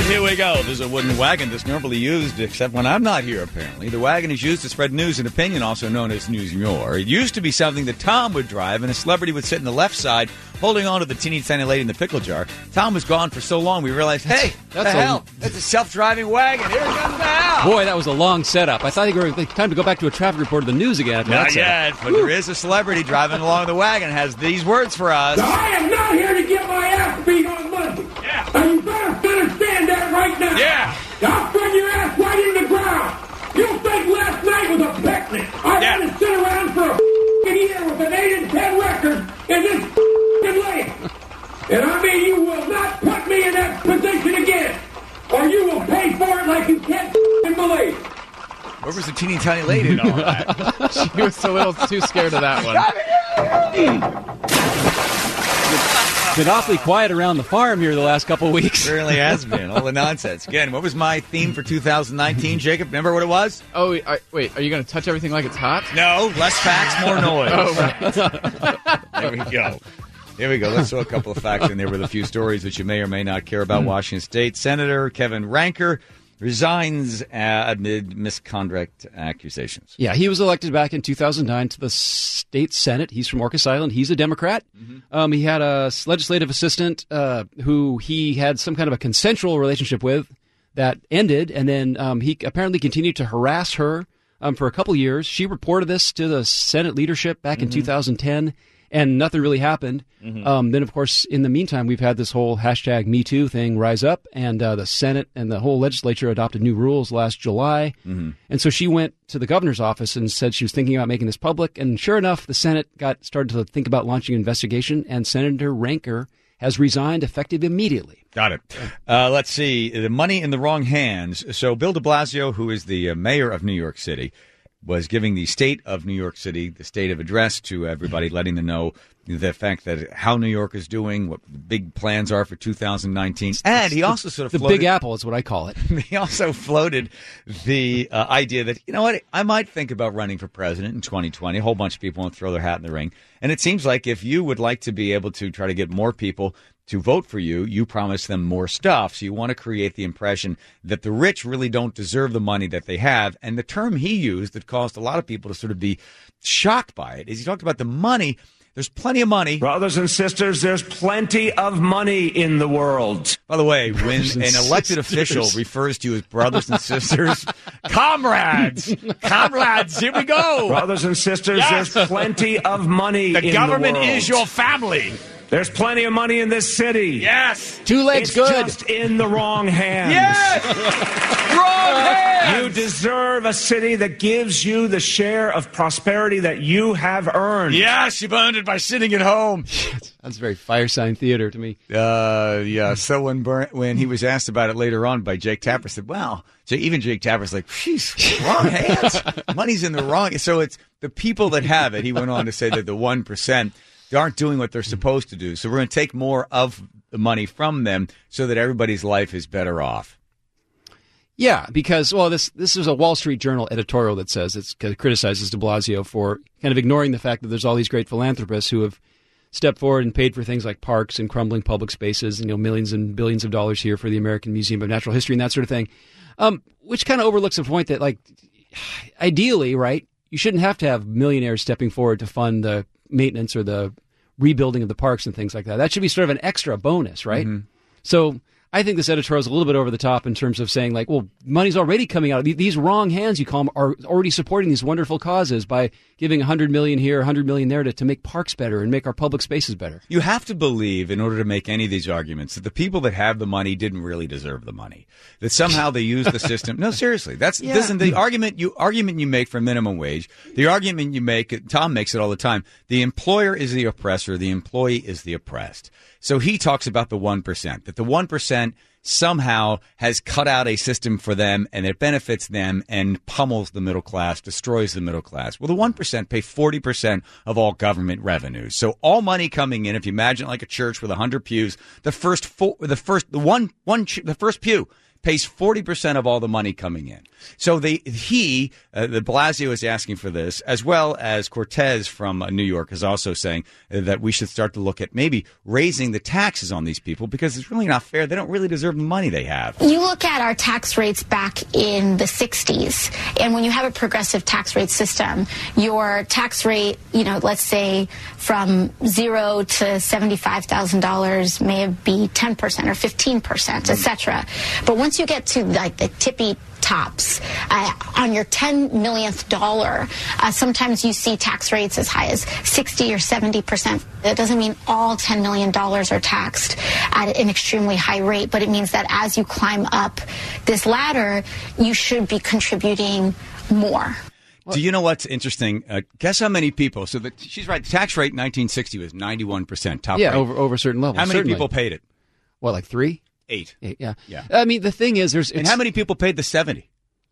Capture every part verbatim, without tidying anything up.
Here we go. There's a wooden wagon that's normally used, except when I'm not here, apparently. The wagon is used to spread news and opinion, also known as Newsmure. It used to be something that Tom would drive, and a celebrity would sit in the left side, holding on to the teeny tiny lady in the pickle jar. Tom was gone for so long, we realized, hey, that's the hell? A, that's a self-driving wagon. Here it comes now. Boy, that was a long setup. I thought you were time to go back to a traffic report of the news again. After Not that yet, but there is a celebrity driving along the wagon, has these words for us. I am not here to get my ass beat on Monday. Yeah. And you better understand that right now. Yeah. I'll throw your ass right in the ground. You think last night was a picnic? I Yeah. had to sit around for a f***ing year with an eight and ten record in this f***ing lake. And I mean, you will not put me in that position again, or you will pay for it like you can't f***ing believe. Where was the teeny tiny lady in all that? She was a little too scared of that one. Been awfully quiet around the farm here the last couple of weeks. It really has been. All the nonsense. Again, what was my theme for two thousand nineteen, Jacob? Remember what it was? Oh, I, wait, are you going to touch everything like it's hot? No, less facts, more noise. Oh, right. There we go. Here we go. Let's throw a couple of facts in there with a few stories that you may or may not care about. Washington State Senator Kevin Ranker resigns uh, amid misconduct accusations. Yeah, he was elected back in two thousand nine to the state Senate. He's from Orcas Island. He's a Democrat. Mm-hmm. Um, he had a legislative assistant uh, who he had some kind of a consensual relationship with that ended, and then um, he apparently continued to harass her um, for a couple years. She reported this to the Senate leadership back mm-hmm. in two thousand ten, and nothing really happened. Mm-hmm. Um, then, of course, in the meantime, we've had this whole hashtag Me Too thing rise up, and uh, the Senate and the whole legislature adopted new rules last July. Mm-hmm. And so she went to the governor's office and said she was thinking about making this public. And sure enough, the Senate got started to think about launching an investigation, and Senator Ranker has resigned effective immediately. Got it. Uh, let's see. The money in the wrong hands. So Bill de Blasio, who is the uh, mayor of New York City, was giving the state of New York City, the state of address to everybody, letting them know the fact that how New York is doing, what the big plans are for two thousand nineteen. And he also sort of the floated, Big Apple is what I call it. He also floated the uh, idea that, you know what, I might think about running for president in twenty twenty. A whole bunch of people won't throw their hat in the ring. And it seems like if you would like to be able to try to get more people to vote for you, you promise them more stuff. So you want to create the impression that the rich really don't deserve the money that they have. And the term he used that caused a lot of people to sort of be shocked by it is he talked about the money. There's plenty of money. Brothers and sisters, there's plenty of money in the world. By the way, when an elected official refers to you as brothers and sisters, comrades, comrades, here we go. Brothers and sisters, Yes. there's plenty of money The in government the world. is your family. There's plenty of money in this city. Yes. Two legs It's good. just in the wrong hands. Yes. Wrong hands. You deserve a city that gives you the share of prosperity that you have earned. Yes, you've earned it by sitting at home. That's very Firesign Theater to me. Uh, yeah. So when Bur- when he was asked about it later on by Jake Tapper, said, "Wow." So even Jake Tapper's like, "Jeez, wrong hands. Money's in the wrong." So it's the people that have it. He went on to say that the one percent they aren't doing what they're supposed to do. So we're going to take more of the money from them so that everybody's life is better off. Yeah, because, well, this this is a Wall Street Journal editorial that says it criticizes de Blasio for kind of ignoring the fact that there's all these great philanthropists who have stepped forward and paid for things like parks and crumbling public spaces, and, you know, millions and billions of dollars here for the American Museum of Natural History and that sort of thing, um, which kind of overlooks the point that, like, ideally, right, you shouldn't have to have millionaires stepping forward to fund the maintenance or the rebuilding of the parks and things like that. That should be sort of an extra bonus, right? Mm-hmm. So I think this editorial is a little bit over the top in terms of saying, like, well, money's already coming out. These wrong hands, you call them, are already supporting these wonderful causes by giving one hundred million dollars here, one hundred million dollars there to, to make parks better and make our public spaces better. You have to believe, in order to make any of these arguments, that the people that have the money didn't really deserve the money. That somehow they use the system. No, seriously. That's Yeah. listen, the argument you argument you make for minimum wage, the argument you make, Tom makes it all the time, the employer is the oppressor, the employee is the oppressed. So he talks about the one percent, that the one percent somehow has cut out a system for them and it benefits them and pummels the middle class, destroys the middle class. Well, the one percent pay forty percent of all government revenues. So all money coming in, if you imagine like a church with one hundred pews, the first four, the first, the one, one, the first pew pays forty percent of all the money coming in. So they, he, uh, the Blasio is asking for this, as well as Cortez from uh, New York is also saying uh, that we should start to look at maybe raising the taxes on these people because it's really not fair. They don't really deserve the money they have. You look at our tax rates back in the sixties, and when you have a progressive tax rate system, your tax rate, you know, let's say from zero to seventy-five thousand dollars may be ten percent or fifteen percent, et cetera. But once you get to like the tippy tops uh, on your ten millionth dollar, uh, sometimes you see tax rates as high as sixty or seventy percent. That doesn't mean all ten million dollars are taxed at an extremely high rate, but it means that as you climb up this ladder, you should be contributing more. Do you know what's interesting? Uh, guess how many people? So the, she's right. The tax rate in nineteen sixty was ninety-one percent. Top yeah, rate. over over a certain level. How many certainly. people paid it? What, like three? Eight. Eight, yeah. Yeah. I mean, the thing is, there's... And how many people paid the seventy?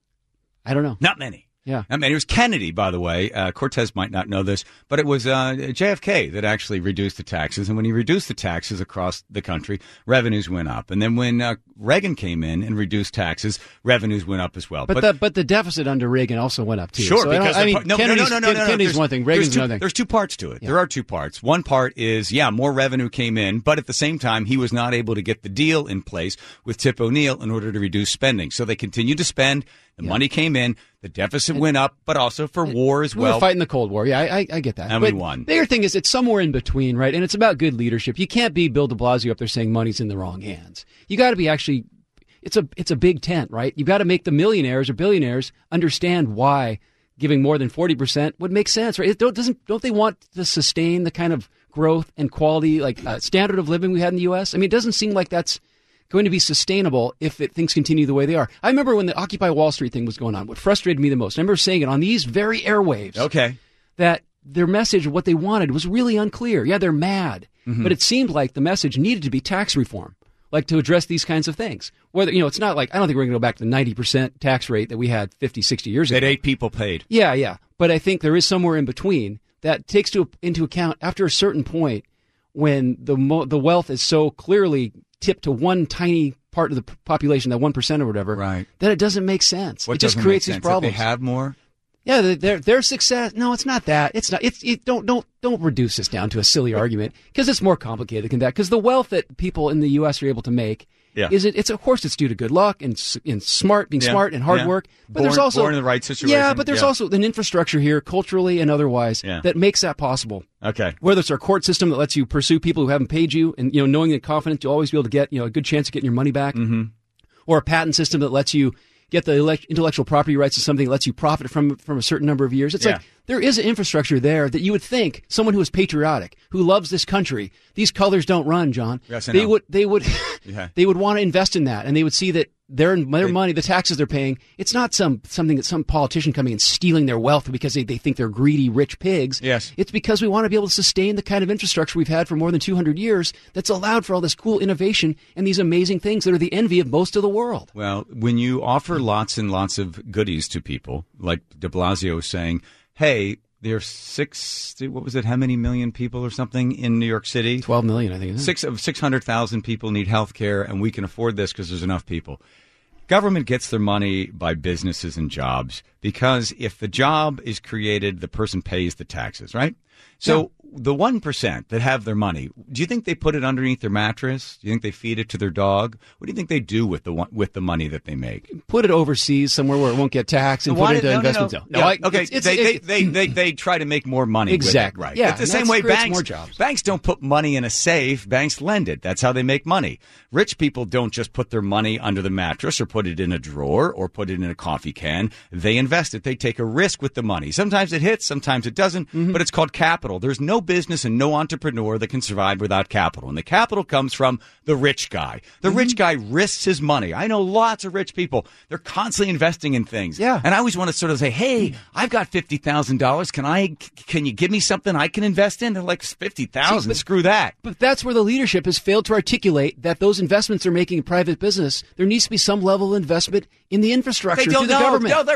I don't know. Not many. Yeah. I mean, it was Kennedy, by the way. Uh, Cortez might not know this, but it was uh, J F K that actually reduced the taxes. And when he reduced the taxes across the country, revenues went up. And then when uh, Reagan came in and reduced taxes, revenues went up as well. But, but the but the deficit under Reagan also went up too. Sure, so because I, I mean, part, no, Kennedy's, no, no, no, no, no, Kennedy's no. one thing, Reagan's two, another thing. There's two parts to it. Yeah. There are two parts. One part is, yeah, more revenue came in, but at the same time, he was not able to get the deal in place with Tip O'Neill in order to reduce spending. So they continued to spend. The yeah. money came in. The deficit went up, but also for war as we well. We were fighting the Cold War. Yeah, I, I, I get that. And but we won. The bigger thing is it's somewhere in between, right? And it's about good leadership. You can't be Bill de Blasio up there saying money's in the wrong hands. You got to be actually – it's a it's a big tent, right? You've got to make the millionaires or billionaires understand why giving more than forty percent would make sense, right? It don't, doesn't, don't they want to sustain the kind of growth and quality, like uh, standard of living we had in the U S? I mean, it doesn't seem like that's – going to be sustainable if it, things continue the way they are. I remember when the Occupy Wall Street thing was going on, what frustrated me the most, I remember saying it on these very airwaves, okay, that their message of what they wanted was really unclear. Yeah, they're mad, mm-hmm. but it seemed like the message needed to be tax reform, like to address these kinds of things. Whether, you know, it's not like, I don't think we're going to go back to the ninety percent tax rate that we had fifty, sixty years ago. That eight people paid. Yeah, yeah. But I think there is somewhere in between that takes to, into account after a certain point when the mo- the wealth is so clearly tipped to one tiny part of the population, that one percent or whatever, right, that it doesn't make sense. What it just creates these problems. That they have more? Yeah, their their success. No, it's not that. It's not. It's it, don't don't don't reduce this down to a silly argument because it's more complicated than that. Because the wealth that people in the U S are able to make, yeah. is it? It's of course it's due to good luck and and smart being yeah. smart and hard yeah. work. But born, there's also born in the right situation. Yeah, but there's yeah. also an infrastructure here, culturally and otherwise, yeah. that makes that possible. Okay. Whether it's our court system that lets you pursue people who haven't paid you, and you know, knowing and confident you'll always be able to get you know a good chance of getting your money back, mm-hmm. or a patent system that lets you get the elect- intellectual property rights to something that lets you profit from from a certain number of years. It's yeah. like there is an infrastructure there that you would think someone who is patriotic, who loves this country, these colors don't run, John. Yes, I they know. would they would yeah. they would want to invest in that, and they would see that their their they, money, the taxes they're paying, it's not some something that some politician coming and stealing their wealth because they, they think they're greedy rich pigs. Yes. It's because we want to be able to sustain the kind of infrastructure we've had for more than two hundred years that's allowed for all this cool innovation and these amazing things that are the envy of most of the world. Well, when you offer lots and lots of goodies to people, like de Blasio was saying, hey, there's six, what was it, how many million people or something in New York City? twelve million, I think. Isn't it? Six of six hundred thousand people need health care, and we can afford this because there's enough people. Government gets their money by businesses and jobs because if the job is created, the person pays the taxes, right? So yeah. the one percent that have their money, do you think they put it underneath their mattress? Do you think they feed it to their dog? What do you think they do with the with the money that they make? Put it overseas somewhere where it won't get taxed and Why put it into no, investment no, zone. no. no I, okay, it's, it's, they, it's, they, they, they, they try to make more money exactly. with it, right? Yeah, It's the same way banks, more jobs. banks don't put money in a safe. Banks lend it. That's how they make money. Rich people don't just put their money under the mattress or put it in a drawer or put it in a coffee can. They invest it. They take a risk with the money. Sometimes it hits, sometimes it doesn't, mm-hmm. but it's called capital. There's no business and no entrepreneur that can survive without capital. And the capital comes from the rich guy. The mm-hmm. rich guy risks his money. I know lots of rich people. They're constantly investing in things. Yeah. And I always want to sort of say, hey, I've got fifty thousand dollars. Can I, can you give me something I can invest in? They're like, fifty thousand dollars? Screw that. But that's where the leadership has failed to articulate that those investments they're making in private business, there needs to be some level of investment in the infrastructure they don't through the know. government. No, they're paying. They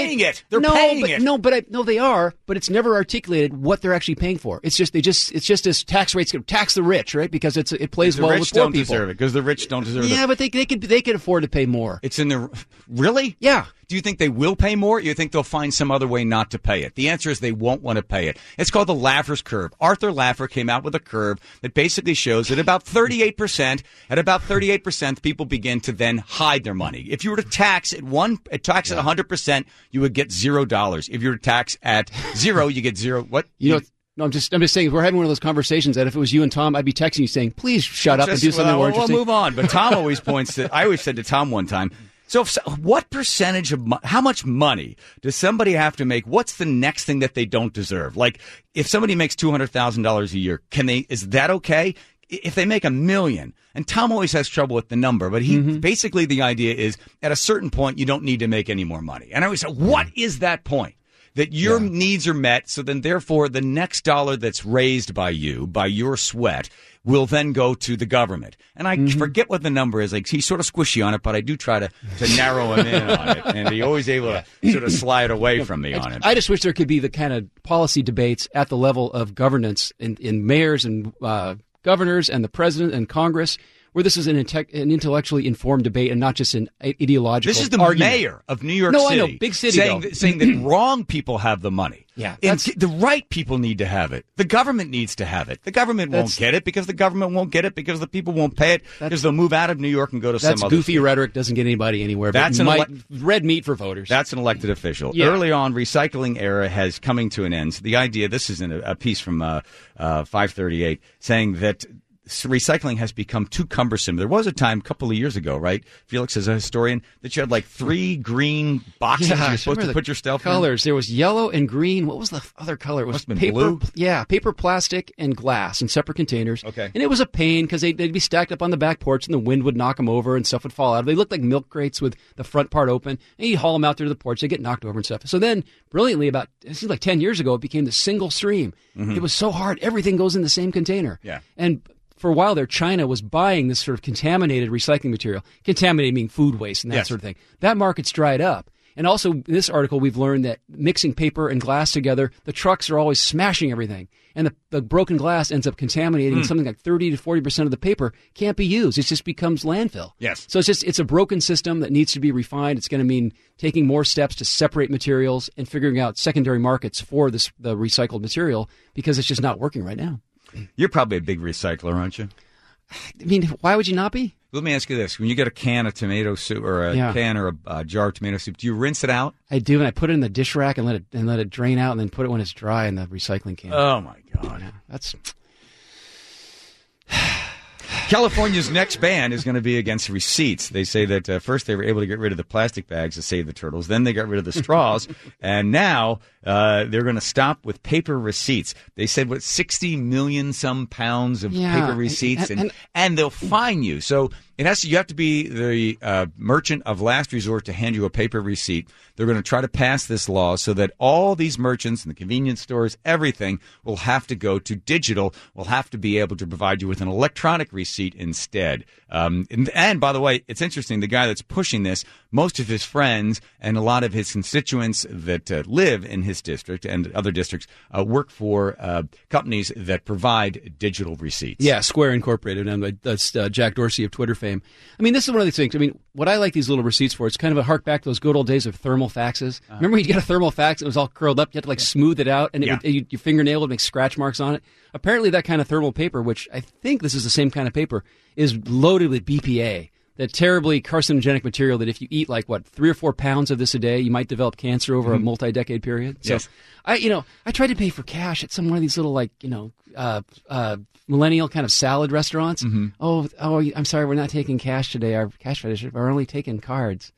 paying it. They're no, paying but, it. No, but I, no, they are. But it's never articulated what they're actually paying for. It's just they just it's just this tax rates tax the rich, right? Because it's it plays the well rich with poor don't people. deserve it because the rich don't deserve it. Yeah, but they they could they could afford to pay more. It's in the really. Yeah. Do you think they will pay more? Or you think they'll find some other way not to pay it? The answer is they won't want to pay it. It's called the Laffer's curve. Arthur Laffer came out with a curve that basically shows that about thirty-eight percent, at about thirty-eight percent, people begin to then hide their money. If you were to tax at one, tax at one hundred percent, you would get zero dollars. If you were to tax at zero, you get zero. What? You know. No, I'm just I'm just saying we're having one of those conversations that if it was you and Tom, I'd be texting you saying, "Please shut up Just, and do something well, more we'll interesting." move on. But Tom always points to. I always said to Tom one time. So, if, what percentage of mo- how much money does somebody have to make? What's the next thing that they don't deserve? Like, if somebody makes two hundred thousand dollars a year, can they? Is that okay? If they make a million, and Tom always has trouble with the number, but he mm-hmm. basically the idea is at a certain point you don't need to make any more money. And I always say, what is that point? That your yeah. needs are met, so then therefore the next dollar that's raised by you, by your sweat, will then go to the government. And I mm-hmm. forget what the number is. Like he's sort of squishy on it, but I do try to, to narrow him in on it. And he's always able to sort of slide away from me on it. I just wish there could be the kind of policy debates at the level of governance in, in mayors and uh, governors and the president and Congress, where this is an, inte- an intellectually informed debate and not just an ideological This is the argument. mayor of New York no, City. I know, big city, saying, though. that, saying that wrong people have the money. Yeah, and the right people need to have it. The government needs to have it. The government won't get it because the government won't get it because the people won't pay it because they'll move out of New York and go to some That's other goofy state. rhetoric. Doesn't get anybody anywhere. That's but an might, ele- red meat for voters. That's an elected official. Yeah. Early on, recycling era has coming to an end. So the idea, this is in a, a piece from uh, uh, five thirty-eight, saying that recycling has become too cumbersome. There was a time a couple of years ago, right, Felix, as a historian, that you had like three green boxes yeah, you're supposed to put your stuff colors. in. Colors. There was yellow and green. What was the other color? It was Must have been paper. blue. Yeah, paper, plastic, and glass in separate containers. Okay. And it was a pain because they'd, they'd be stacked up on the back porch and the wind would knock them over and stuff would fall out. They looked like milk crates with the front part open. And you'd haul them out there to the porch. They get knocked over and stuff. So then, brilliantly, about it seems like ten years ago, it became the single stream. Mm-hmm. It was so hard. Everything goes in the same container. Yeah. And for a while there, China was buying this sort of contaminated recycling material. Contaminated meaning food waste and that yes. sort of thing. That market's dried up. And also, in this article, we've learned that mixing paper and glass together, the trucks are always smashing everything. And the, the broken glass ends up contaminating. Mm. Something like thirty to forty percent of the paper can't be used. It just becomes landfill. Yes. So it's just it's a broken system that needs to be refined. It's going to mean taking more steps to separate materials and figuring out secondary markets for this the recycled material because it's just not working right now. You're probably a big recycler, aren't you? I mean, why would you not be? Let me ask you this. When you get a can of tomato soup or a yeah. can or a uh, jar of tomato soup, do you rinse it out? I do, and I put it in the dish rack and let it and let it drain out and then put it when it's dry in the recycling can. Oh, my God. Yeah, that's... California's next ban is going to be against receipts. They say that uh, first they were able to get rid of the plastic bags to save the turtles. Then they got rid of the straws. And now uh, they're going to stop with paper receipts. They said, what, sixty million some pounds of yeah, paper receipts? and, And, and, and they'll fine you. So it has to, you have to be the uh, merchant of last resort to hand you a paper receipt. They're going to try to pass this law so that all these merchants and the convenience stores, everything, will have to go to digital, will have to be able to provide you with an electronic receipt instead. Um, and, and by the way, it's interesting, the guy that's pushing this, most of his friends and a lot of his constituents that uh, live in his district and other districts uh, work for uh, companies that provide digital receipts. Yeah, Square Incorporated, and that's uh, Jack Dorsey of Twitter fame. I mean, this is one of these things. I mean, what I like these little receipts for, it's kind of a hark back to those good old days of thermal faxes. Uh-huh. Remember, you'd get a thermal fax, and it was all curled up. You had to, like, smooth it out, and it yeah. would, you, your fingernail would make scratch marks on it. Apparently, that kind of thermal paper, which I think this is the same kind of paper, is loaded with B P A, that terribly carcinogenic material that if you eat, like, what, three or four pounds of this a day, you might develop cancer over mm-hmm. a multi-decade period. So, yes. I, you know, I tried to pay for cash at some one of these little, like, you know, uh, uh, millennial kind of salad restaurants. Mm-hmm. Oh, oh, I'm sorry, we're not taking cash today. Our cash register, we're only taking cards.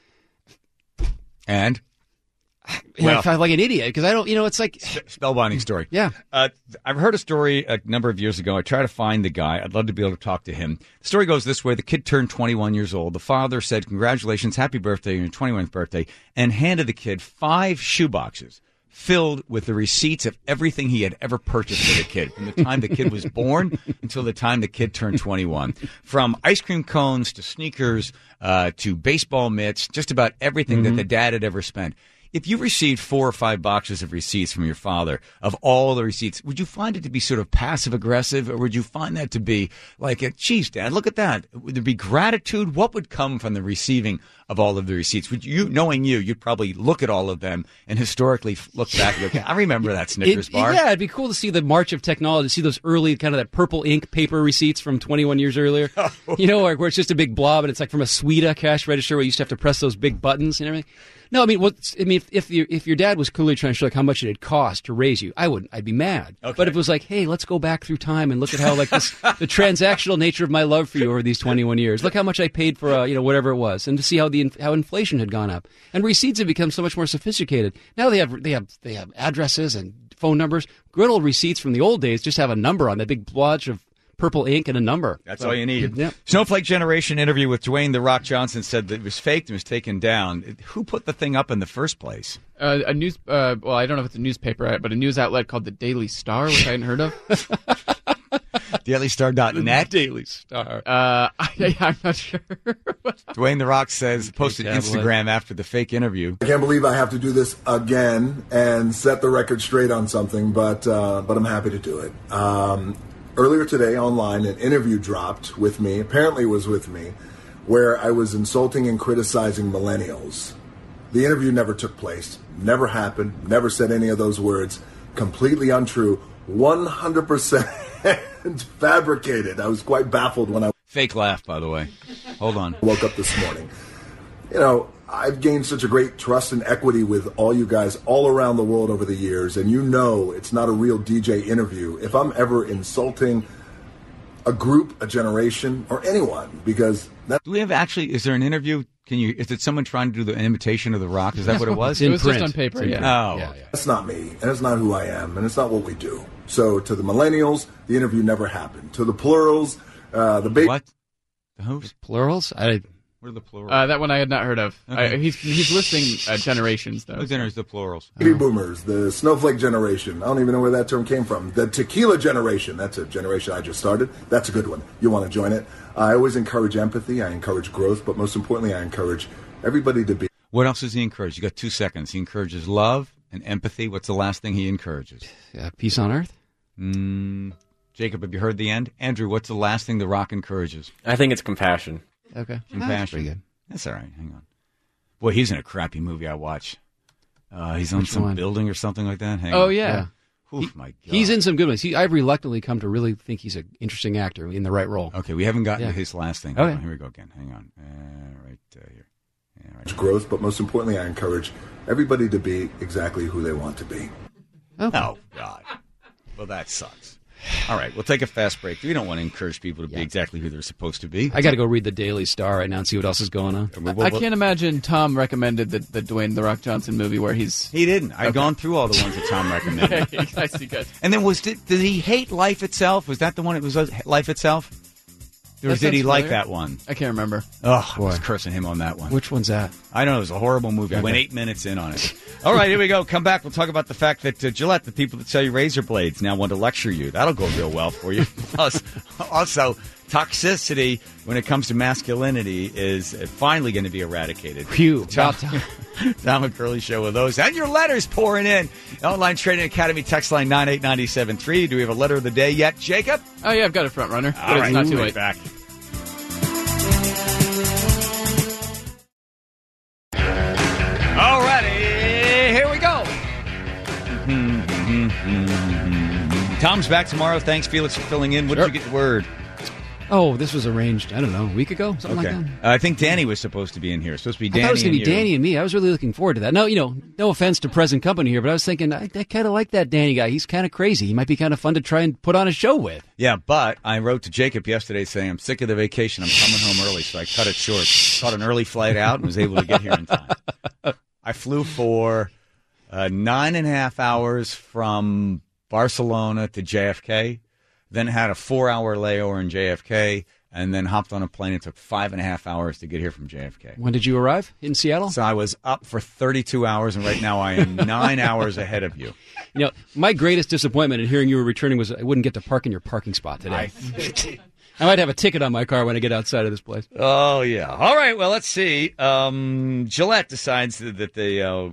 And? And well, I felt like an idiot because I don't, you know, it's like spellbinding story. Yeah, uh, I've heard a story a number of years ago. I try to find the guy. I'd love to be able to talk to him. The story goes this way: the kid turned twenty-one years old. The father said, "Congratulations, happy birthday, your twenty-first birthday," and handed the kid five shoeboxes filled with the receipts of everything he had ever purchased for the kid from the time the kid was born until the time the kid turned twenty-one. From ice cream cones to sneakers uh, to baseball mitts, just about everything mm-hmm. that the dad had ever spent. if you received four or five boxes of receipts from your father of all the receipts, would you find it to be sort of passive aggressive, or would you find that to be like, geez, Dad, look at that? Would there be gratitude? What would come from the receiving of all of the receipts? Would you, knowing you, you'd probably look at all of them and historically look back and go, I remember that Snickers it, bar. Yeah, it'd be cool to see the march of technology, see those early kind of that purple ink paper receipts from twenty-one years earlier. Oh. You know, where, where it's just a big blob and it's like from a Suida cash register where you used to have to press those big buttons and everything. No, I mean, what? I mean, if if, you, if your dad was clearly trying to show like how much it had cost to raise you, I wouldn't. I'd be mad. Okay. But if it was like, hey, let's go back through time and look at how like this, the transactional nature of my love for you over these twenty-one years. Look how much I paid for, uh, you know, whatever it was, and to see how the how inflation had gone up, and receipts have become so much more sophisticated. Now they have they have they have addresses and phone numbers. Good old receipts from the old days just have a number on that big blotch of purple ink and a number. That's so, all you need. Yep. Snowflake Generation interview with Dwayne The Rock Johnson said that it was faked and was taken down. Who put the thing up in the first place? Uh, a news, uh, well, I don't know if it's a newspaper, but a news outlet called the Daily Star, which I hadn't heard of. daily star dot net Daily Star. Uh, I, I'm not sure. Dwayne The Rock says, posted tabloid. Instagram after the fake interview. I can't believe I have to do this again and set the record straight on something, but uh, but I'm happy to do it. Um, earlier today online, an interview dropped with me, apparently it was with me, where I was insulting and criticizing millennials. The interview never took place, never happened, never said any of those words. Completely untrue, one hundred percent fabricated. I was quite baffled when I Fake laugh, by the way. Hold on. woke up this morning. You know, I've gained such a great trust and equity with all you guys all around the world over the years, and you know it's not a real D J interview if I'm ever insulting a group, a generation, or anyone, because that Do we have actually, is there an interview? Can you, is it someone trying to do the an imitation of The Rock? Is that what it was? It's in It was print. just on paper, It's in yeah. Oh. print. yeah, yeah. that's not me, and it's not who I am, and it's not what we do. So to the millennials, the interview never happened. To the plurals, uh, the baby What? The who's? Plurals? I What are the plurals? Uh, that one I had not heard of. Okay. I, he's he's listing uh, generations, though. Who's enters the plurals? boomers, the snowflake generation. I don't even know where that term came from. The tequila generation. That's a generation I just started. That's a good one. You want to join it? I always encourage empathy. I encourage growth, but most importantly, I encourage everybody to be. What else does he encourage? You got two seconds. He encourages love and empathy. What's the last thing he encourages? yeah, peace on earth. Mm, Jacob, have you heard the end? Andrew, what's the last thing The Rock encourages? I think it's compassion. Okay, Compassion. That's pretty good. That's all right. Hang on. Boy, he's in a crappy movie I watch. Uh, he's on Which some one? building or something like that. Hang Oh, on. yeah. Oof, my God. He's in some good ones. He, I've reluctantly come to really think he's an interesting actor in the right role. Okay, we haven't gotten Yeah. to his last thing. Okay. Hold on, here we go again. Hang on. Uh, right uh, here. Yeah, right. growth, but most importantly, I encourage everybody to be exactly who they want to be. Okay. Oh, God. Well, that sucks. All right, we'll take a fast break. We don't want to encourage people to be Yeah. exactly who they're supposed to be. I got to go read the Daily Star right now and see what else is going on. We'll- we'll- I can't imagine Tom recommended the, the Dwayne The Rock Johnson movie where he's... He didn't. I've gone through all the ones that Tom recommended. I see, good. And then was did, did he hate Life Itself? Was that the one? It was uh, Life Itself? Or That did he sounds like familiar. that one? I can't remember. Oh, I was Boy. cursing him on that one. Which one's that? I know, it was a horrible movie. I went eight minutes in on it. All right, here we go. Come back. We'll talk about the fact that uh, Gillette, the people that sell you razor blades, now want to lecture you. That'll go real well for you. Plus, also, toxicity when it comes to masculinity is finally going to be eradicated. Phew. Tom, About time. Tom and Curly Show with those. And your letters pouring in. Online Trading Academy text line nine eight nine seven three. Do we have a letter of the day yet, Jacob? Oh, yeah, I've got a front runner, but All it's right, not too we'll be late. back. All righty, here we go. Tom's back tomorrow. Thanks, Felix, for filling in. What did Sure. you get word? Oh, this was arranged, I don't know, a week ago? Something Okay. like that? Uh, I think Danny was supposed to be in here. It's supposed to be I Danny thought it was going to and be you. Danny and me. I was really looking forward to that. No, you know, no offense to present company here, but I was thinking, I, I kind of like that Danny guy. He's kind of crazy. He might be kind of fun to try and put on a show with. Yeah, but I wrote to Jacob yesterday saying I'm sick of the vacation. I'm coming home early, so I cut it short. Caught an early flight out and was able to get here in time. I flew for uh, nine and a half hours from Barcelona to J F K, then had a four-hour layover in J F K, and then hopped on a plane. It took five and a half hours to get here from J F K. When did you arrive? In Seattle? So I was up for thirty-two hours, and right now I am nine hours ahead of you. You know, my greatest disappointment in hearing you were returning was I wouldn't get to park in your parking spot today. I might have a ticket on my car when I get outside of this place. Oh, yeah. All right, well, let's see. Um, Gillette decides that they uh,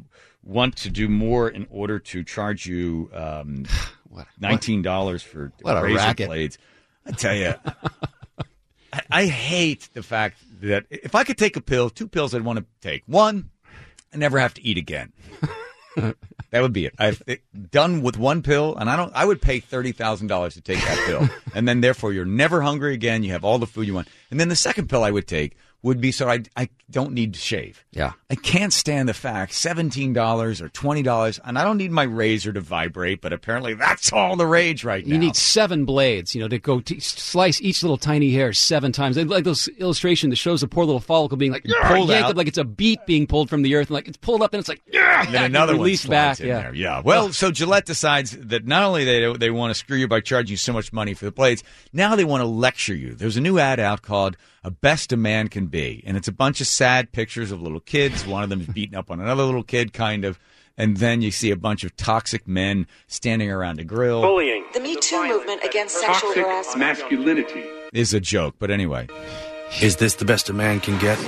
want to do more in order to charge you um, what, nineteen dollars for what a razor racket. blades. I tell you, I, I hate the fact that if I could take a pill, two pills I'd want to take. One, I never have to eat again. That would be it. I've it, done with one pill, and I don't. I would pay thirty thousand dollars to take that pill, and then therefore you're never hungry again. You have all the food you want, and then the second pill I would take would be so I I don't need to shave. Yeah. I can't stand the fact seventeen dollars or twenty dollars, and I don't need my razor to vibrate, but apparently that's all the rage right now. You need seven blades, you know, to go t- slice each little tiny hair seven times. Like those illustration that shows a poor little follicle being like pulled yanked out. up like it's a beet being pulled from the earth, and like it's pulled up and it's like And then another one released slides back. in Yeah. there. Yeah. Well, so Gillette decides that not only they they want to screw you by charging you so much money for the blades, now they want to lecture you. There's a new ad out called "A Best a Man Can Be," and it's a bunch of sad pictures of little kids. One of them is beating up on another little kid, kind of, and then you see a bunch of toxic men standing around a grill. Bullying. The Me Too movement against sexual Toxic harassment masculinity is a joke, but anyway. Is this the best a man can get?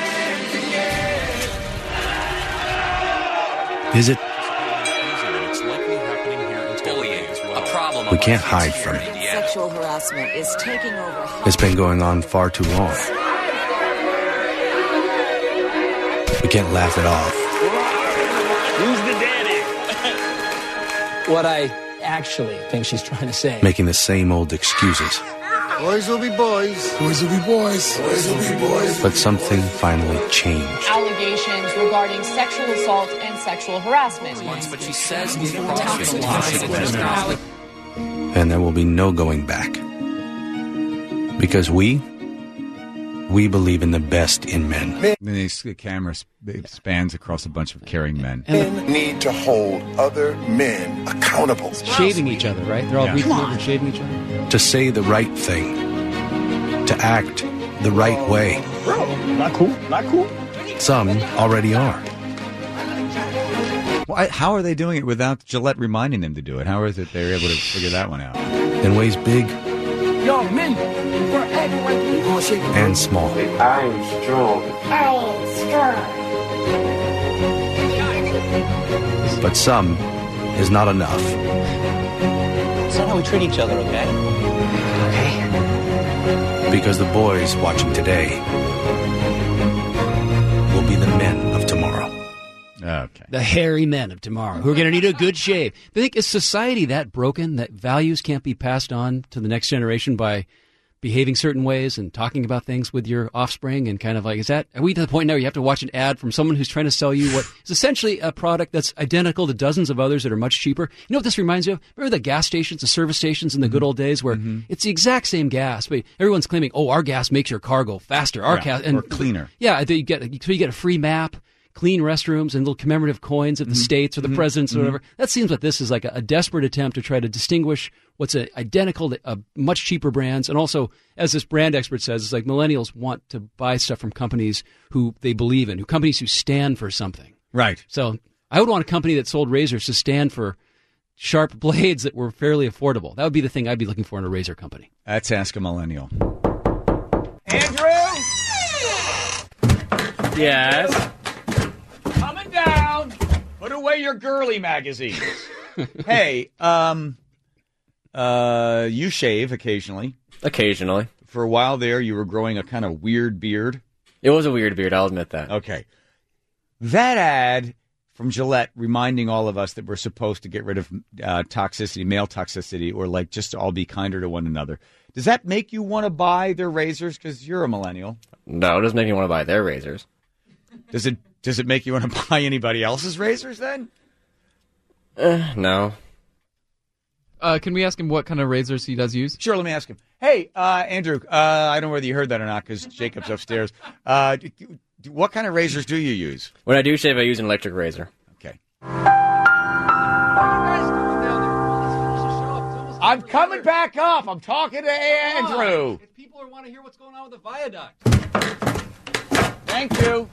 Is it? We can't hide from it. Sexual harassment is taking over. It's been going on far too long. We can't laugh it off. Who's the daddy? What I actually think she's trying to say. Making the same old excuses. Boys will be boys. Boys will be boys. Boys will be boys. But something finally changed. Allegations regarding sexual assault and sexual harassment. But she says he's And there will be no going back. Because we, we believe in the best in men. Then the camera spans across a bunch of caring men. Men need to hold other men accountable. Shaving each other, right? They're all Yeah. reaching over and shaving each other. To say the right thing. To act the right way. Bro, not cool. Not cool. Some already are. Well, I, how are they doing it without Gillette reminding them to do it? How is it they're able to figure that one out? In ways big Yo, men, we're acting like we gonna shake and small. I am strong. I am strong. But some is not enough. It's not how we treat each other, okay? Okay. Because the boys watching today will be the men of tomorrow. Okay. The hairy men of tomorrow who are going to need a good shave. They think, is society that broken that values can't be passed on to the next generation by behaving certain ways and talking about things with your offspring? And kind of like, is that, are we to the point now where you have to watch an ad from someone who's trying to sell you what is essentially a product that's identical to dozens of others that are much cheaper? You know what this reminds you of? Remember the gas stations, the service stations in the good old days where mm-hmm. it's the exact same gas, but everyone's claiming, oh, our gas makes your car go faster. Our yeah, gas and or cleaner. Yeah, you get, so you get a free map. Clean restrooms and little commemorative coins of the mm-hmm. states or the mm-hmm. presidents or whatever. Mm-hmm. That seems like this is like a, a desperate attempt to try to distinguish what's a, identical to uh, much cheaper brands. And also, as this brand expert says, it's like millennials want to buy stuff from companies who they believe in, who companies who stand for something. Right. So I would want a company that sold razors to stand for sharp blades that were fairly affordable. That would be the thing I'd be looking for in a razor company. Let's ask a millennial. Andrew? Yes. Coming down. Put away your girly magazines. Hey, um, uh, you shave occasionally. Occasionally. For a while there, you were growing a kind of weird beard. It was a weird beard, I'll admit that. Okay. That ad from Gillette reminding all of us that we're supposed to get rid of uh, toxicity, male toxicity, or like just to all be kinder to one another. Does that make you want to buy their razors? Because you're a millennial. No, it doesn't make me want to buy their razors. Does it Does it make you want to buy anybody else's razors then? Uh, no. Uh, can we ask him what kind of razors he does use? Sure, let me ask him. Hey, uh, Andrew, uh, I don't know whether you heard that or not because Jacob's upstairs. Uh, what kind of razors do you use? When I do shave, I use an electric razor. Okay. I'm coming back up. I'm talking to Andrew. If people want to hear what's going on with the viaduct. Thank you.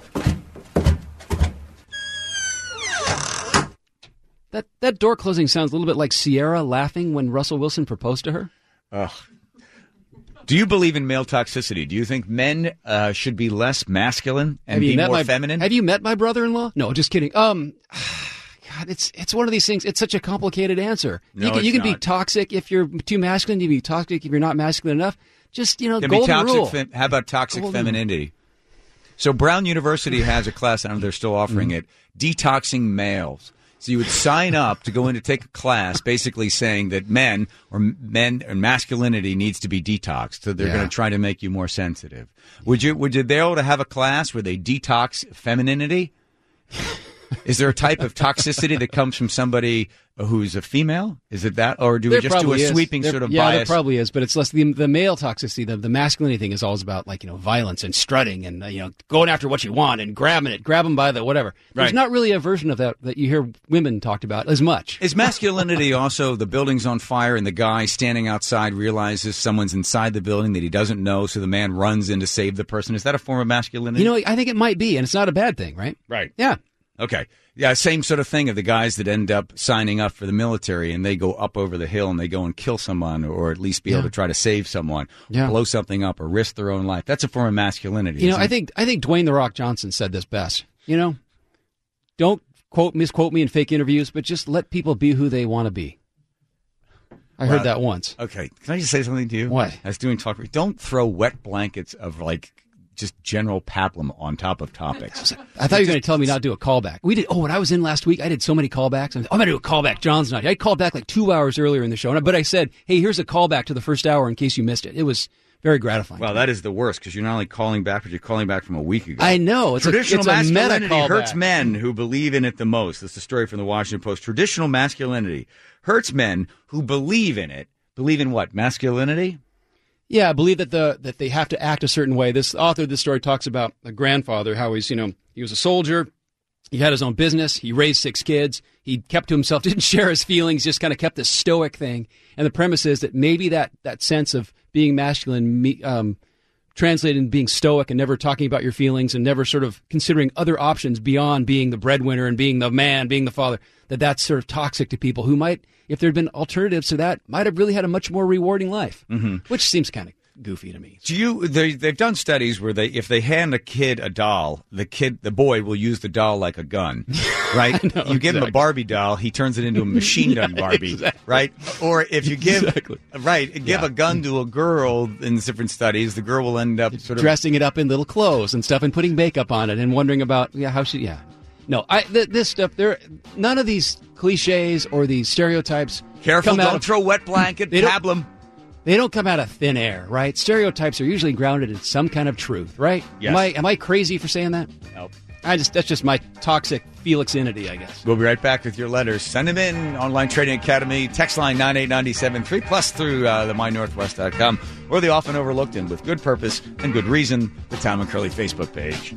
That that door closing sounds a little bit like Sierra laughing when Russell Wilson proposed to her. Ugh. Do you believe in male toxicity? Do you think men uh, should be less masculine and be more my, feminine? Have you met my brother-in-law? No, just kidding. Um, God, it's it's one of these things. It's such a complicated answer. No, you can, it's you can be not. toxic if you're too masculine. You can be toxic if you're not masculine enough. Just, you know, Can be golden toxic rule. fem- how about toxic Golden- femininity? So Brown University has a class, I don't know if they're still offering it, detoxing males. So you would sign up to go in to take a class basically saying that men or men or masculinity needs to be detoxed. So they're Yeah. going to try to make you more sensitive. Would you would you be able to have a class where they detox femininity? Is there a type of toxicity that comes from somebody who's a female? Is it that? Or do we There just do a probably is. sweeping There- sort of yeah, bias? there probably is, but it's less the the male toxicity. The, the masculinity thing is always about, like, you know, violence and strutting and, uh, you know, going after what you want and grabbing it, grab them by the whatever. There's Right. not really a version of that that you hear women talked about as much. Is masculinity also the building's on fire and the guy standing outside realizes someone's inside the building that he doesn't know, so the man runs in to save the person? Is that a form of masculinity? You know, I think it might be, and it's not a bad thing, right? Right. Yeah. Okay. Yeah, same sort of thing of the guys that end up signing up for the military and they go up over the hill and they go and kill someone or at least be Yeah. able to try to save someone, Yeah. blow something up or risk their own life. That's a form of masculinity. You know, isn't I it? think I think Dwayne the Rock Johnson said this best. You know, don't quote misquote me in fake interviews, but just let people be who they want to be. I Wow. heard that once. Okay. Can I just say something to you? What? I was doing talk. Don't throw wet blankets of like just general paplum on top of topics. I thought you were going to tell me not to do a callback. We did. Oh, when I was in last week, I did so many callbacks. I'm, I'm going to do a callback. John's not here. I called back like two hours earlier in the show, but I said, "Hey, here's a callback to the first hour in case you missed it." It was very gratifying. Well, that is the worst because you're not only calling back, but you're calling back from a week ago. I know. It's Traditional a, it's a meta masculinity hurts callback. men who believe in it the most. That's the story from the Washington Post. Traditional masculinity hurts men who believe in it. Believe in what? Masculinity? Yeah, I believe that the that they have to act a certain way. This author of this story talks about a grandfather, how he's, you know, he was a soldier, he had his own business, he raised six kids, he kept to himself, didn't share his feelings, just kind of kept this stoic thing. And the premise is that maybe that, that sense of being masculine me- um, translated in being stoic and never talking about your feelings and never sort of considering other options beyond being the breadwinner and being the man, being the father, that that's sort of toxic to people who might, if there had been alternatives to that, might have really had a much more rewarding life, mm-hmm. which seems kind of goofy to me. Do you? They, they've done studies where they, if they hand a kid a doll, the kid, the boy, will use the doll like a gun, right? know, you give him a exactly. Barbie doll, he turns it into a machine gun Yeah, Barbie, exactly. right? Or if you give, Exactly. right, give Yeah. a gun to a girl in different studies, the girl will end up sort of Dressing it up in little clothes and stuff and putting makeup on it and wondering about, yeah, how should, yeah. No, I th- this stuff, there, none of these cliches or these stereotypes Careful, come out don't of, throw wet blanket, They don't- pablum. They don't come out of thin air, right? Stereotypes are usually grounded in some kind of truth, right? Yes. Am I am I crazy for saying that? Nope. I just that's just my toxic Felixinity, I guess. We'll be right back with your letters. Send them in. Online Trading Academy. Text line nine eight nine seven three plus through uh, the my northwest dot com or the often overlooked and with good purpose and good reason, the Tom and Curly Facebook page.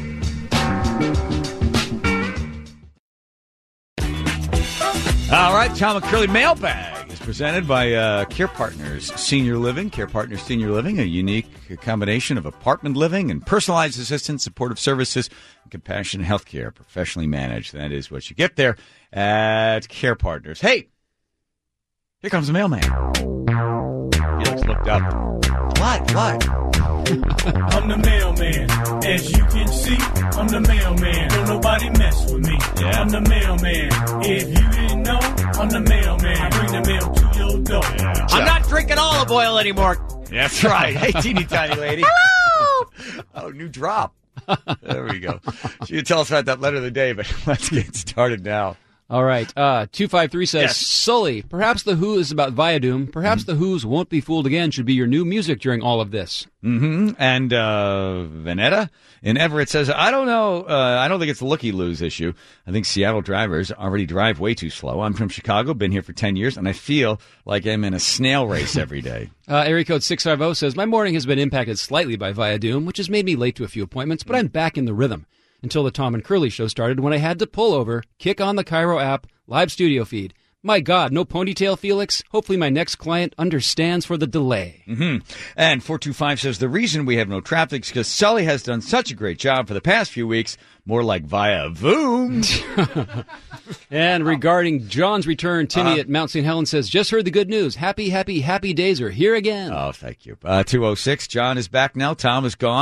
All right, Tom and Curly Mailbag is presented by uh, Care Partners Senior Living. Care Partners Senior Living, a unique combination of apartment living and personalized assistance, supportive services, and compassionate health care, professionally managed. That is what you get there at Care Partners. Hey, here comes the mailman. He looks looked up. What? What? I'm the mailman. As you can see, I'm the mailman. Don't nobody mess with me. Yeah. I'm the mailman. If you didn't know, I'm the mailman. I bring the mail to your door. Yeah. I'm not drinking olive oil anymore. That's right. Hey, teeny tiny lady. Hello. Oh, new drop. There we go. She could tell us about that letter of the day, but let's get started now. All right. Uh, two five three says, Yes. Sully, perhaps the Who is about Viadoom. Perhaps Mm-hmm. the Who's Won't Be Fooled Again should be your new music during all of this. Mm-hmm. And uh, Vanetta in Everett says, I don't know. Uh, I don't think it's a looky-lose issue. I think Seattle drivers already drive way too slow. I'm from Chicago, been here for ten years, and I feel like I'm in a snail race every day. Uh, area code six five zero says, my morning has been impacted slightly by Viadoom, which has made me late to a few appointments, but I'm back in the rhythm. Until the Tom and Curly show started when I had to pull over, kick on the Cairo app, live studio feed. My God, no ponytail, Felix? Hopefully my next client understands for the delay. Mm-hmm. And four two five says, the reason we have no traffic is because Sully has done such a great job for the past few weeks, more like via Voom. And regarding John's return, Timmy Uh-huh. at Mount Saint Helens says, just heard the good news. Happy, happy, happy days are here again. Oh, thank you. Uh, two oh six, John is back now. Tom is gone.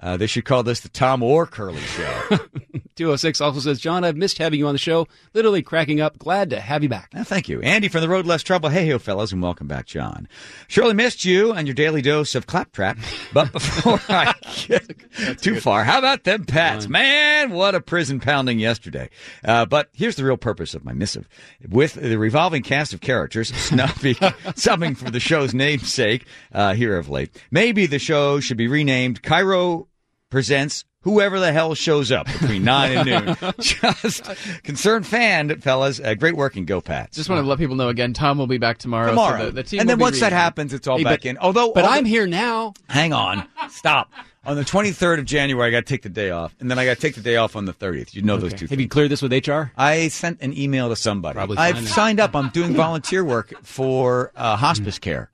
Uh, they should call this the Tom or Curly Show. two oh six also says, John, I've missed having you on the show. Literally cracking up. Glad to have you back. Uh, thank you. Andy from the Road Less Trouble. Hey, ho, fellas, and welcome back, John. Surely missed you and your daily dose of claptrap. But before I get too good. far, how about them Pats? Man, what a prison pounding yesterday. Uh, but here's the real purpose of my missive. With the revolving cast of characters, snubbing, subbing for the show's namesake uh, here of late, maybe the show should be renamed Cairo Presents Whoever the Hell Shows Up between nine and noon. Just concerned fan, fellas. Uh, great working. Go, Pats. Just want to let people know again, Tom will be back tomorrow. Tomorrow. So the, the team and then will once be that reading. happens, it's all hey, back but, in. Although, But although, I'm here now. Hang on. Stop. On the twenty-third of January, I got to take the day off. And then I got to take the day off on the thirtieth. You know Okay. those two Have things. you cleared this with H R? I sent an email to somebody. Probably I've fine. signed up. I'm doing volunteer work for uh, hospice care.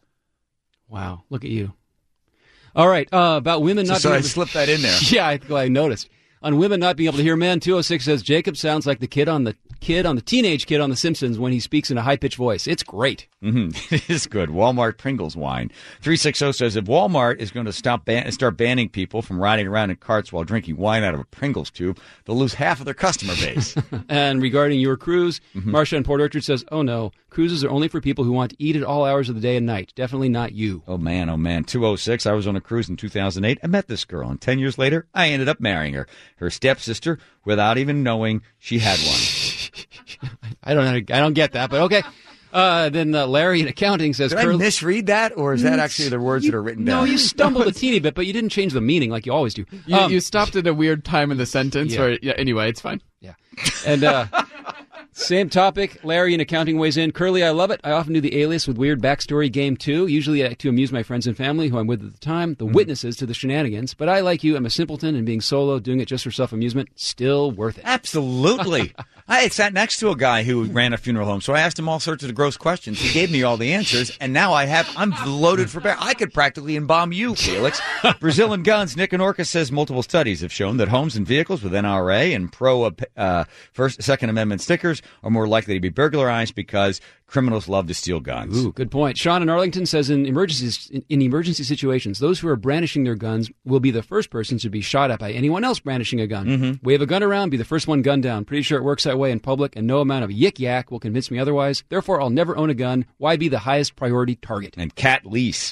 Wow. Look at you. All right. Uh, about women not So, so being I able to... slipped that in there. Yeah, I, well, I noticed. On women not being able to hear men, two oh six says, Jacob sounds like the kid on the kid on the teenage kid on The Simpsons when he speaks in a high-pitched voice. It's great. Mm-hmm. It is good. Walmart Pringles wine. three sixty says, if Walmart is going to stop ban- start banning people from riding around in carts while drinking wine out of a Pringles tube, they'll lose half of their customer base. And regarding your cruise, Mm-hmm. Marcia in Port Orchard says, oh, no, cruises are only for people who want to eat at all hours of the day and night. Definitely not you. Oh, man, oh, man. two oh six, I was on a cruise in two thousand eight. I met this girl, and ten years later, I ended up marrying her. Her stepsister, without even knowing she had one. I don't I don't get that, but okay. Uh, then uh, Larry in accounting says, Did I misread that, or is that actually the words you, that are written no, down? No, you stumbled a teeny bit, but you didn't change the meaning like you always do. You, Um, you stopped at a weird time in the sentence. Yeah. Where, yeah, anyway, it's fine. Yeah. And uh, same topic. Larry in accounting weighs in. Curly, I love it. I often do the alias with weird backstory game too. Usually uh, to amuse my friends and family who I'm with at the time, the mm-hmm. witnesses to the shenanigans. But I, like you, am a simpleton, and being solo, doing it just for self-amusement, still worth it. Absolutely. I sat next to a guy who ran a funeral home, so I asked him all sorts of gross questions. He gave me all the answers, and now I have I'm loaded for bear. I could practically embalm you, Felix. Brazil and guns. Nick and Orcus says multiple studies have shown that homes and vehicles with N R A and pro uh, First Second Amendment stickers are more likely to be burglarized because criminals love to steal guns. Ooh, good point. Sean in Arlington says in emergencies, in, in emergency situations, those who are brandishing their guns will be the first persons to be shot at by anyone else brandishing a gun. Mm-hmm. Wave a gun around, be the first one gunned down. Pretty sure it works that way in public, and no amount of yik-yak will convince me otherwise. Therefore, I'll never own a gun. Why be the highest priority target? And cat lease.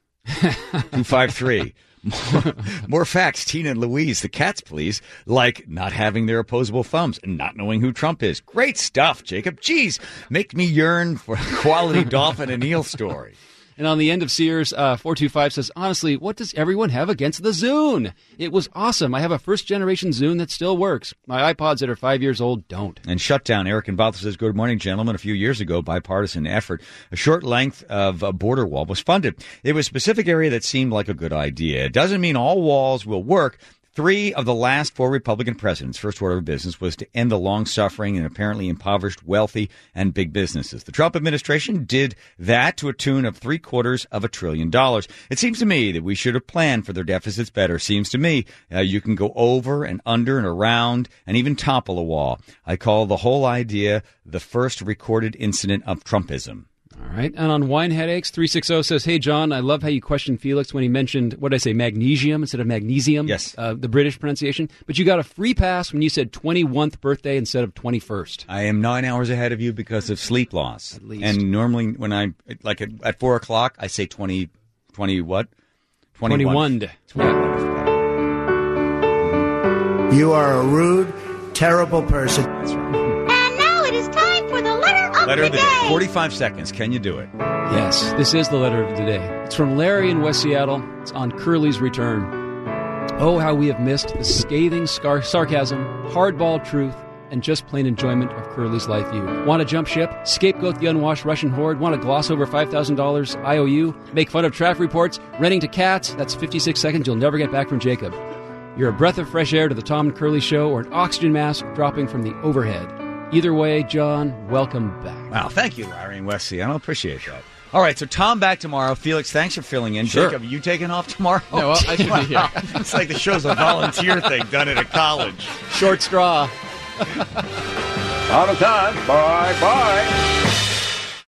two five three. More, more facts, Tina and Louise, the cats, please, like not having their opposable thumbs and not knowing who Trump is. Great stuff, Jacob. Jeez, make me yearn for a quality dolphin and eel story. And on the end of Sears, uh, four two five says, honestly, what does everyone have against the Zune? It was awesome. I have a first-generation Zune that still works. My iPods that are five years old don't. And Shutdown, Eric in Bothell says, good morning, gentlemen. A few years ago, bipartisan effort, a short length of a border wall was funded. It was a specific area that seemed like a good idea. It doesn't mean all walls will work. Three of the last four Republican presidents' first order of business was to end the long-suffering and apparently impoverished wealthy and big businesses. The Trump administration did that to a tune of three-quarters of a trillion dollars. It seems to me that we should have planned for their deficits better. Seems to me uh, you can go over and under and around and even topple a wall. I call the whole idea the first recorded incident of Trumpism. All right. And on wine headaches, three sixty says, hey, John, I love how you questioned Felix when he mentioned, what did I say, magnesium instead of magnesium? Yes. Uh, the British pronunciation. But you got a free pass when you said twenty-first birthday instead of twenty-first. I am nine hours ahead of you because of sleep loss. At least. And normally when I, like at, at four o'clock, I say twenty, twenty what? twenty-one. twenty-one. You are a rude, terrible person. That's right. And now it is time for the letter of Letter the of the day. day. forty-five seconds. Can you do it? Yes, this is the letter of the day. It's from Larry in West Seattle. It's on Curly's return. Oh, how we have missed the scathing scar- sarcasm, hardball truth, and just plain enjoyment of Curly's life view. Want to jump ship? Scapegoat the unwashed Russian horde? Want to gloss over five thousand dollars I O U? Make fun of traffic reports? Renting to cats? That's fifty-six seconds you'll never get back from Jacob. You're a breath of fresh air to the Tom and Curly show, or an oxygen mask dropping from the overhead. Either way, John, welcome back. Wow, thank you, Larry in West Seattle. I appreciate that. All right, so Tom back tomorrow. Felix, thanks for filling in. Sure. Jacob, are you taking off tomorrow? No, well, I should be here. It's like the show's a volunteer thing done at a college. Short straw. Out of time. Bye-bye.